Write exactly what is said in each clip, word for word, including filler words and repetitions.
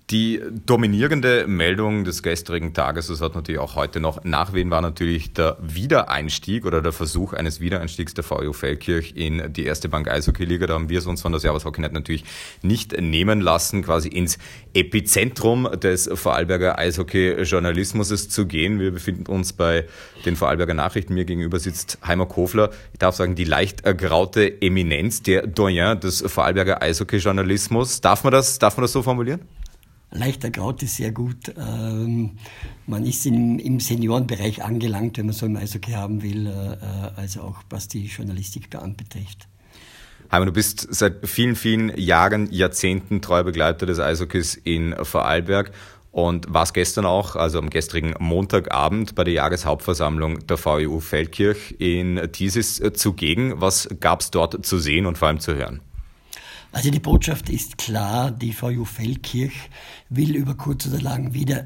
Die dominierende Meldung des gestrigen Tages, das hat natürlich auch heute noch Nachwehen, war natürlich der Wiedereinstieg oder der Versuch eines Wiedereinstiegs der VfU Feldkirch in die erste Bank Eishockey-Liga. Da haben wir es uns von der Servus Hockey Net natürlich nicht nehmen lassen, quasi ins Epizentrum des Vorarlberger Eishockey-Journalismus zu gehen. Wir befinden uns bei den Vorarlberger Nachrichten. Mir gegenüber sitzt Heimer Kofler. Ich darf sagen, die leicht ergraute Eminenz, der Doyen des Vorarlberger Eishockey-Journalismus. Darf man das, darf man das so formulieren? Leicht ergraut ist sehr gut. Ähm, man ist im, im Seniorenbereich angelangt, wenn man so im Eishockey haben will, äh, also auch was die Journalistik anbetrifft. Heimer, du bist seit vielen, vielen Jahren, Jahrzehnten treuer Begleiter des Eishockeys in Vorarlberg und warst gestern auch, also am gestrigen Montagabend, bei der Jahreshauptversammlung der VfU Feldkirch in Thiesis zugegen. Was gab's dort zu sehen und vor allem zu hören? Also die Botschaft ist klar, die VfU Feldkirch will über kurz oder lang wieder...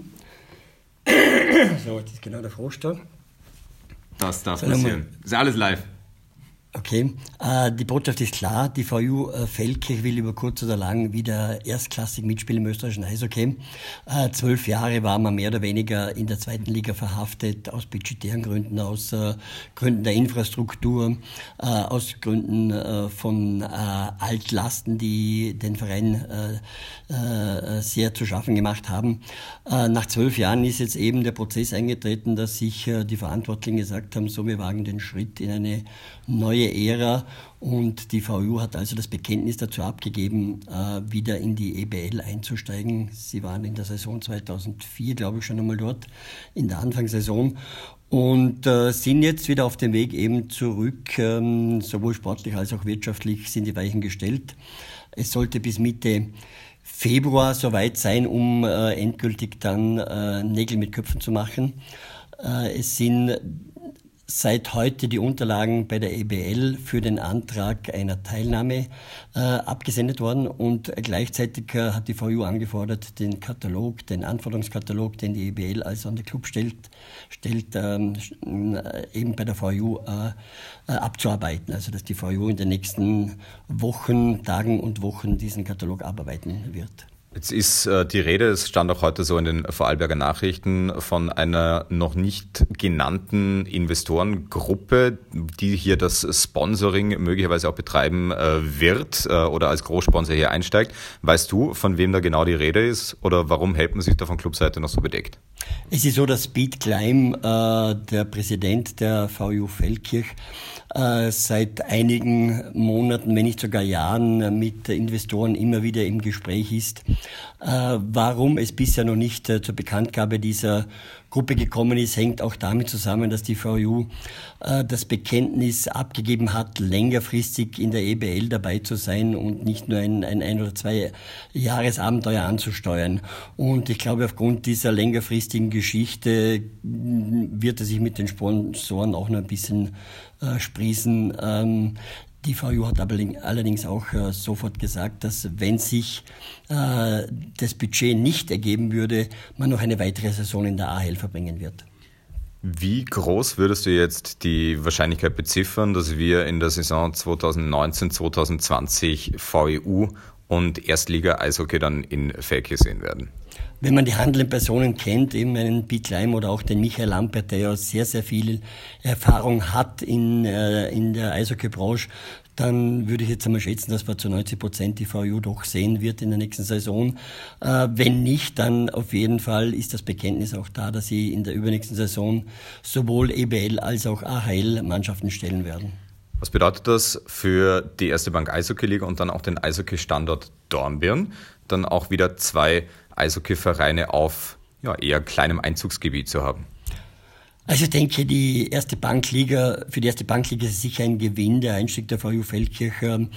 So, jetzt ist genau der Frosch da. Das darf passieren. Ist alles live. Okay, äh, die Botschaft ist klar, die VfU äh, Feldkirch will über kurz oder lang wieder erstklassig mitspielen im österreichischen Eishockey. Äh, zwölf Jahre war man mehr oder weniger in der zweiten Liga verhaftet, aus budgetären Gründen, aus äh, Gründen der Infrastruktur, äh, aus Gründen äh, von äh, Altlasten, die den Verein äh, äh, sehr zu schaffen gemacht haben. Äh, nach zwölf Jahren ist jetzt eben der Prozess eingetreten, dass sich äh, die Verantwortlichen gesagt haben, so, wir wagen den Schritt in eine neue Ära und die VfU hat also das Bekenntnis dazu abgegeben, äh, wieder in die E B L einzusteigen. Sie waren in der Saison zweitausendvier, glaube ich, schon einmal dort, in der Anfangssaison und äh, sind jetzt wieder auf dem Weg eben zurück, ähm, sowohl sportlich als auch wirtschaftlich sind die Weichen gestellt. Es sollte bis Mitte Februar soweit sein, um äh, endgültig dann äh, Nägel mit Köpfen zu machen. Äh, es sind seit heute die Unterlagen bei der E B L für den Antrag einer Teilnahme äh, abgesendet worden und gleichzeitig äh, hat die VfU angefordert, den Katalog, den Anforderungskatalog, den die E B L also an den Club stellt, stellt ähm, eben bei der VfU äh, äh, abzuarbeiten. Also dass die VfU in den nächsten Wochen, Tagen und Wochen diesen Katalog abarbeiten wird. Jetzt ist äh, die Rede, es stand auch heute so in den Vorarlberger Nachrichten, von einer noch nicht genannten Investorengruppe, die hier das Sponsoring möglicherweise auch betreiben äh, wird äh, oder als Großsponsor hier einsteigt. Weißt du, von wem da genau die Rede ist oder warum hält man sich da von Clubseite noch so bedeckt? Es ist so, dass Piet Kleim, äh, der Präsident der VfU Feldkirch, äh, seit einigen Monaten, wenn nicht sogar Jahren, mit Investoren immer wieder im Gespräch ist. Äh, warum es bisher noch nicht äh, zur Bekanntgabe dieser Gruppe gekommen ist, hängt auch damit zusammen, dass die VfU äh, das Bekenntnis abgegeben hat, längerfristig in der E B L dabei zu sein und nicht nur ein, ein, ein oder zwei Jahresabenteuer anzusteuern. Und ich glaube, aufgrund dieser längerfristigen Geschichte wird er sich mit den Sponsoren auch noch ein bisschen äh, sprießen. Ähm, Die VfU hat allerdings auch äh, sofort gesagt, dass wenn sich äh, das Budget nicht ergeben würde, man noch eine weitere Saison in der A H L verbringen wird. Wie groß würdest du jetzt die Wahrscheinlichkeit beziffern, dass wir in der Saison zweitausendneunzehn zweitausendzwanzig VfU und Erstliga-Eishockey dann in Feldkirch sehen werden? Wenn man die handelnden Personen kennt, eben einen Piet Kleim oder auch den Michael Lampert, der ja sehr, sehr viel Erfahrung hat in, äh, in der Eishockeybranche, dann würde ich jetzt einmal schätzen, dass man zu neunzig Prozent die VfU doch sehen wird in der nächsten Saison. Äh, wenn nicht, dann auf jeden Fall ist das Bekenntnis auch da, dass sie in der übernächsten Saison sowohl E B L als auch A H L Mannschaften stellen werden. Was bedeutet das für die erste Bank Eishockey-Liga und dann auch den Eishockey-Standort Dornbirn? Dann auch wieder zwei Eishockey-Vereine auf ja, eher kleinem Einzugsgebiet zu haben? Also ich denke, die erste Bankliga, für die erste Bankliga ist es sicher ein Gewinn, der Einstieg der VfU Feldkirch.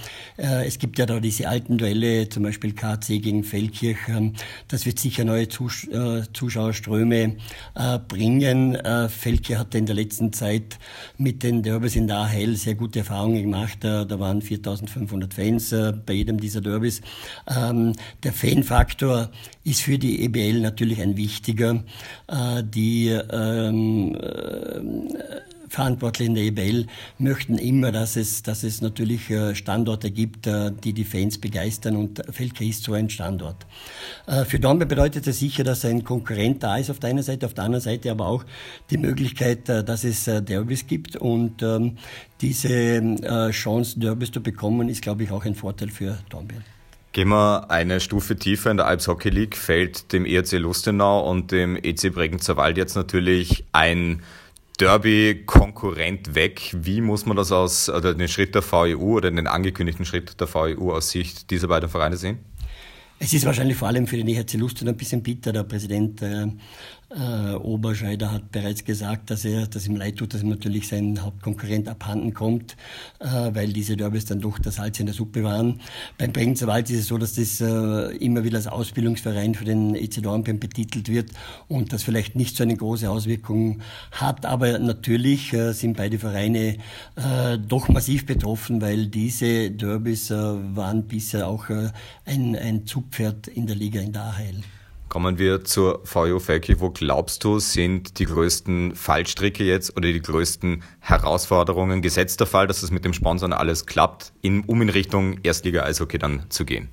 Äh, es gibt ja da diese alten Duelle, zum Beispiel K C gegen Feldkirch. Das wird sicher neue Zus- äh, Zuschauerströme äh, bringen. Äh, Feldkirch hatte in der letzten Zeit mit den Derbys in der A H L sehr gute Erfahrungen gemacht. Äh, da waren viertausendfünfhundert Fans äh, bei jedem dieser Derbys. Ähm, der Fanfaktor ist für die E B L natürlich ein wichtiger. Äh, die ähm, Verantwortlichen der E B L möchten immer, dass es, dass es natürlich Standorte gibt, die die Fans begeistern, und Feldkirch ist so ein Standort. Für Dornbirn bedeutet es sicher, dass ein Konkurrent da ist auf der einen Seite, auf der anderen Seite aber auch die Möglichkeit, dass es Derbys gibt, und ähm, diese Chance, Derbys zu bekommen, ist, glaube ich, auch ein Vorteil für Dornbirn. Gehen wir eine Stufe tiefer. In der Alps Hockey League fällt dem E R C Lustenau und dem E C Bregenzer Wald jetzt natürlich ein Derby-Konkurrent weg. Wie muss man das aus, oder den Schritt der V E U oder den angekündigten Schritt der V E U aus Sicht dieser beiden Vereine sehen? Es ist wahrscheinlich vor allem für den E H C Lustenau ein bisschen bitter. Der Präsident äh, äh, Oberscheider hat bereits gesagt, dass er, dass ihm leid tut, dass ihm natürlich sein Hauptkonkurrent abhanden kommt, äh, weil diese Derbys dann doch das Salz in der Suppe waren. Beim Bregenzer Wald ist es so, dass das äh, immer wieder als Ausbildungsverein für den E C Dornbirn betitelt wird und das vielleicht nicht so eine große Auswirkung hat. Aber natürlich äh, sind beide Vereine äh, doch massiv betroffen, weil diese Derbys äh, waren bisher auch äh, ein, ein Zugpferd in der Liga in der A H L. Kommen wir zur V E U Feldkirch. Wo glaubst du, sind die größten Fallstricke jetzt oder die größten Herausforderungen? Gesetzt der Fall, dass es mit dem Sponsoren alles klappt, in, um in Richtung Erstliga-Eishockey dann zu gehen?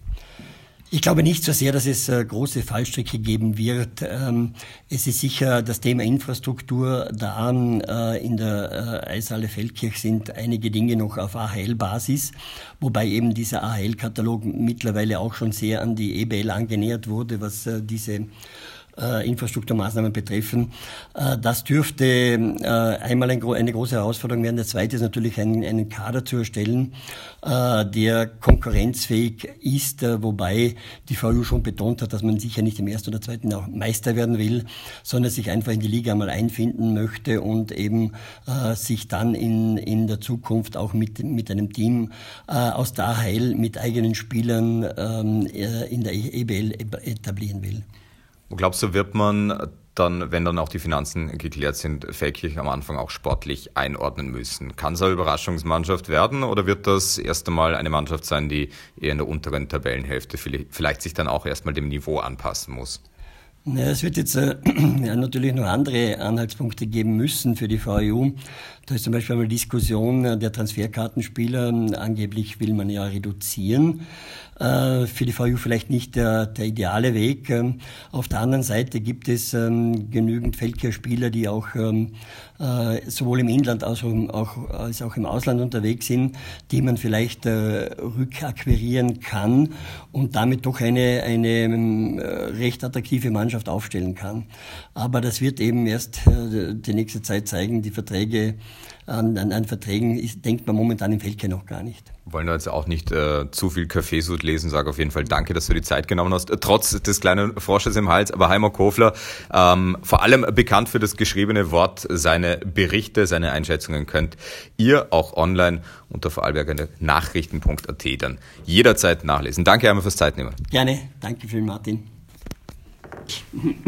Ich glaube nicht so sehr, dass es äh, große Fallstricke geben wird. Ähm, es ist sicher das Thema Infrastruktur da. Äh, in der äh, Eishalle Feldkirch sind einige Dinge noch auf A H L-Basis, wobei eben dieser A H L-Katalog mittlerweile auch schon sehr an die E B L angenähert wurde, was äh, diese Äh, Infrastrukturmaßnahmen betreffen. Äh, das dürfte äh, einmal ein, eine große Herausforderung werden. Der zweite ist natürlich, einen, einen Kader zu erstellen, äh, der konkurrenzfähig ist, äh, wobei die V E U schon betont hat, dass man sicher nicht im ersten oder zweiten auch Meister werden will, sondern sich einfach in die Liga einmal einfinden möchte und eben äh, sich dann in, in der Zukunft auch mit, mit einem Team äh, aus der A H L mit eigenen Spielern ähm, in der E B L etablieren will. Wo glaubst du, wird man dann, wenn dann auch die Finanzen geklärt sind, Feldkirch am Anfang auch sportlich einordnen müssen? Kann es eine Überraschungsmannschaft werden oder wird das erst einmal eine Mannschaft sein, die eher in der unteren Tabellenhälfte vielleicht sich dann auch erstmal dem Niveau anpassen muss? Ja, es wird jetzt äh, ja, natürlich noch andere Anhaltspunkte geben müssen für die V E U. Da ist zum Beispiel einmal Diskussion der Transferkartenspieler. Angeblich will man ja reduzieren. Äh, für die V E U vielleicht nicht der, der ideale Weg. Ähm, auf der anderen Seite gibt es ähm, genügend Feldkirch-Spieler, die auch ähm, äh, sowohl im Inland als auch, als auch im Ausland unterwegs sind, die man vielleicht äh, rückakquirieren kann und damit doch eine, eine äh, recht attraktive Mannschaft aufstellen kann. Aber das wird eben erst äh, die nächste Zeit zeigen. Die Verträge, an, an, an Verträgen ist, denkt man momentan im Feldkirch noch gar nicht. Wollen wir jetzt auch nicht äh, zu viel Kaffeesud lesen, sage auf jeden Fall danke, dass du die Zeit genommen hast, trotz des kleinen Frosches im Hals. Aber Heimo Kofler, ähm, vor allem bekannt für das geschriebene Wort, seine Berichte, seine Einschätzungen könnt ihr auch online unter vorarlberger nachrichten punkt a t dann jederzeit nachlesen. Danke einmal fürs Zeitnehmen. Gerne, danke für Martin.